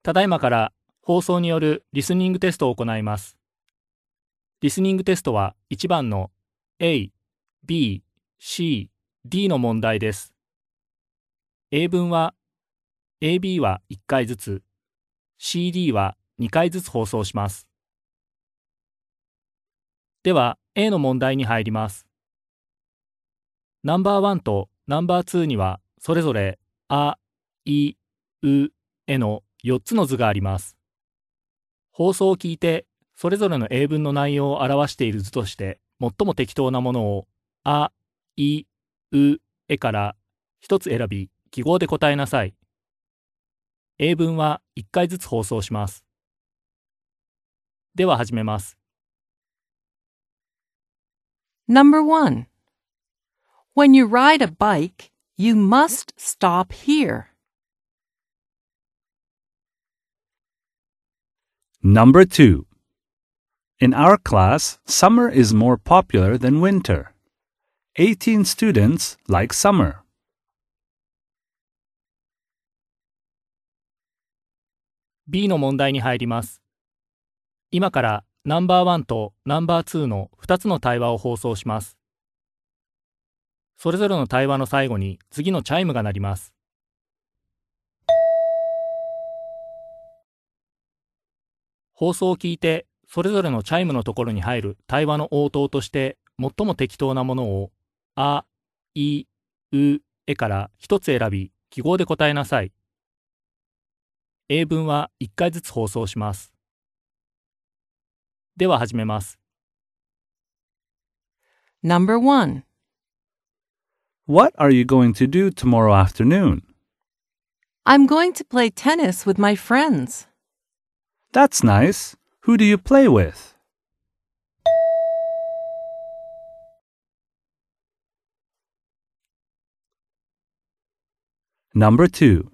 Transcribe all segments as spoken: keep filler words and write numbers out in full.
ただいまから放送によるリスニングテストを行います。リスニングテストはいちばんの A、B、C、D の問題です。英文は エービー はいっかいずつ、シーディー はにかいずつ放送します。では A の問題に入ります。ナンバーワンとナンバーツーにはそれぞれあ、い、う、えのよっつの図があります。放送を聞いてそれぞれの英文の内容を表している図として最も適当なものをあ、い、う、えからひとつ選び記号で答えなさい。英文はいっかいずつ放送します。では始めます。 Number one. When you ride a bike, you must stop here. Number two. In our class, summer is more popular than winter. eighteen students like summer. B の問題に入ります。今からナンバーワンとナンバーツーのふたつの対話を放送します。それぞれの対話の最後に次のチャイムが鳴ります。放送を聞いてそれぞれのチャイムのところに入る対話の応答として最も適当なものをあ、い、う、えからひとつ選び記号で答えなさい。英文はいっかいずつ放送します。では始めます。 Number one. What are you going to do tomorrow afternoon? I'm going to play tennis with my friends. That's nice. Who do you play with? Number two.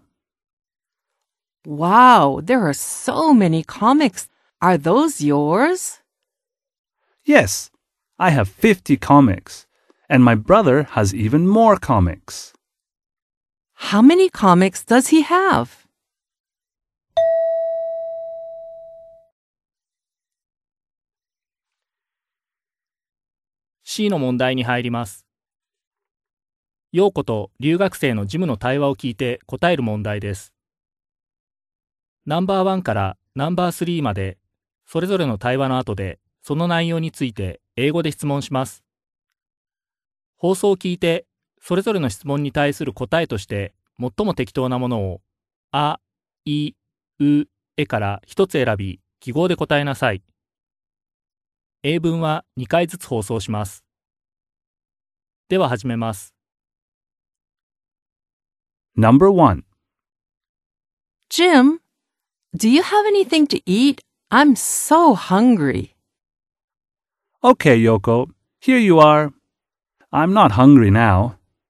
Wow, there are so many comics. Are those yours? Yes, I have fifty comics, and my brother has even more comics. How many comics does he have? C の問題に入ります。陽子と留学生のジムの対話を聞いて答える問題です。ナンバーワンからナンバースリーまでそれぞれの対話の後でその内容について英語で質問します。放送を聞いてそれぞれの質問に対する答えとして最も適当なものをあ、い、う、えからひとつ選び記号で答えなさい。英文はにかいずつ放送します。では始めます。 Number one. Jim, do you have anything to eat? I'm so hungry. Okay, Yoko, here you are. I'm not hungry now.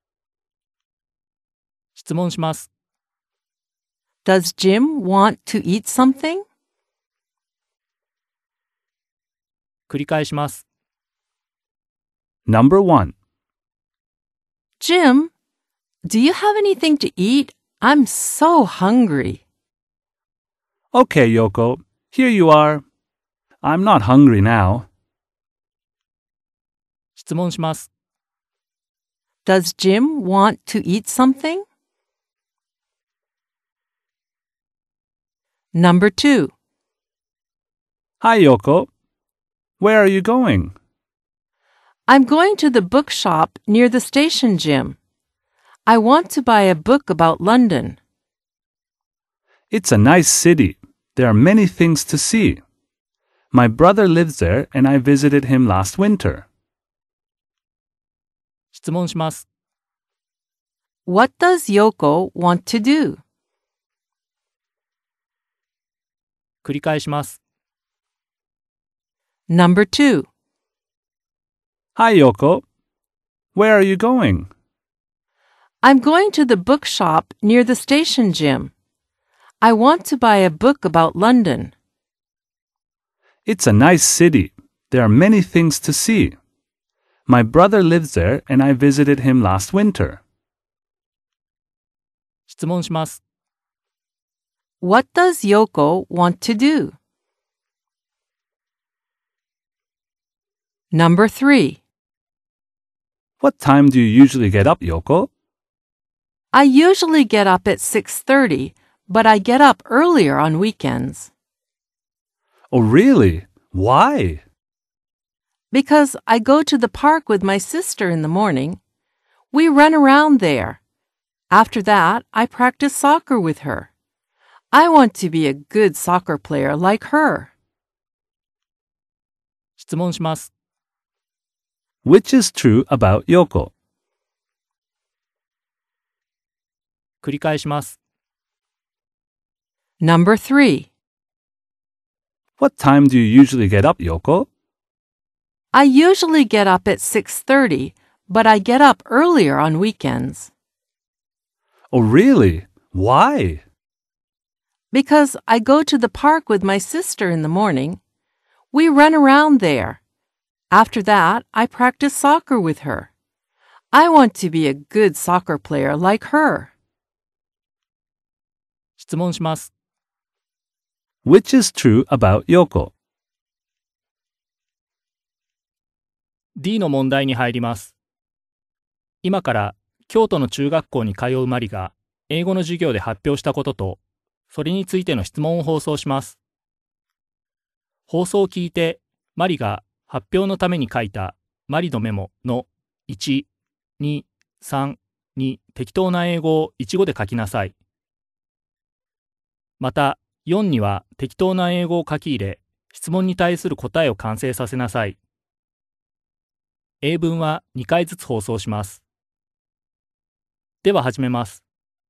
質問します。 Does Jim want to eat something? 繰り返します。 Number one. Jim, do you have anything to eat? I'm so hungry. Okay, Yoko, here you are. I'm not hungry now. 質問します。 Does Jim want to eat something? Number two. Hi, Yoko. Where are you going? I'm going to the bookshop near the station, Jim. I want to buy a book about London. It's a nice city. There are many things to see. My brother lives there and I visited him last winter. 質問します。 What does Yoko want to do? 繰り返します。 Number two. Hi, Yoko. Where are you going? I'm going to the bookshop near the station, Jim. I want to buy a book about London. It's a nice city. There are many things to see. My brother lives there and I visited him last winter. 質問します。 What does Yoko want to do? Number three. What time do you usually get up, Yoko? I usually get up at six thirty, but I get up earlier on weekends. Oh, really? Why? Because I go to the park with my sister in the morning. We run around there. After that, I practice soccer with her. I want to be a good soccer player like her. 質問します。 Which is true about Yoko? 繰り返します。 Number three. What time do you usually get up, Yoko? I usually get up at six thirty, but I get up earlier on weekends. Oh, really? Why? Because I go to the park with my sister in the morning. We run around there. After that, I practice soccer with her. I want to be a good soccer player like her. 質問します。 Which is true about Yoko? D の問題に入ります。今から京都の中学校に通うマリが英語の授業で発表したことと、それについての質問を放送します。放送を聞いて、マリが発表のために書いたマリのメモのいち、に、さんに適当な英語をいち語で書きなさい。また、よんには適当な英語を書き入れ、質問に対する答えを完成させなさい。英文はにかいずつ放送します。では始めます。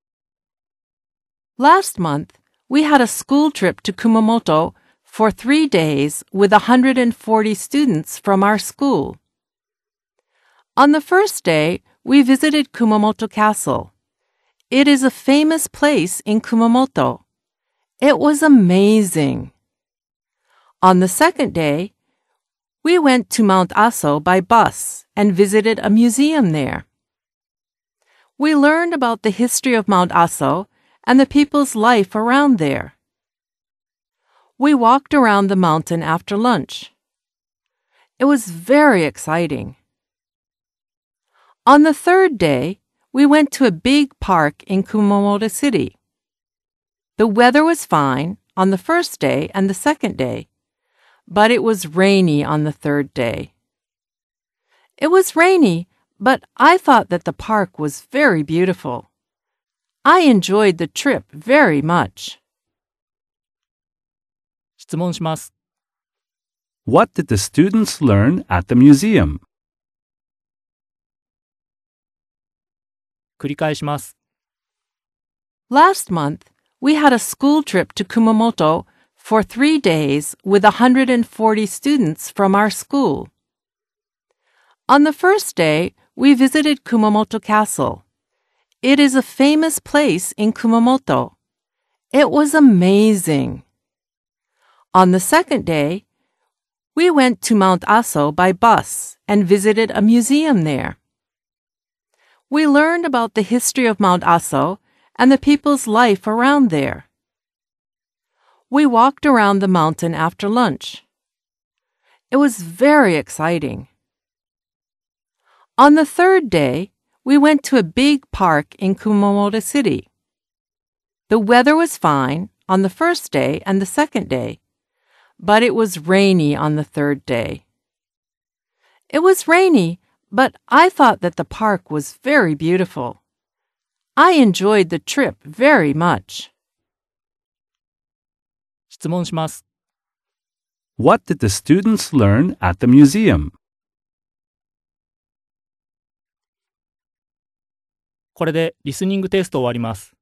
Last month, we had a school trip to Kumamoto for three days with one hundred forty students from our school. On the first day, we visited Kumamoto Castle. It is a famous place in Kumamoto. It was amazing. On the second day, we went to Mount Aso by bus and visited a museum there. We learned about the history of Mount Aso and the people's life around there. We walked around the mountain after lunch. It was very exciting. On the third day, we went to a big park in Kumamoto City. The weather was fine on the first day and the second day, but it was rainy on the third day. It was rainy, but I thought that the park was very beautiful. I enjoyed the trip very much. 質問します。 What did the students learn at the museum? 繰り返します。 Last month, we had a school trip to Kumamoto for three days with one hundred forty students from our school. On the first day, we visited Kumamoto Castle. It is a famous place in Kumamoto. It was amazing. On the second day, we went to Mount Aso by bus and visited a museum there. We learned about the history of Mount Aso and the people's life around there. We walked around the mountain after lunch. It was very exciting. On the third day, we went to a big park in Kumamoto City. The weather was fine on the first day and the second day, but it was rainy on the third day. It was rainy, but I thought that the park was very beautiful. I enjoyed the trip very much. 質問します。 What did the students learn at the museum? これでリスニングテスト終わります。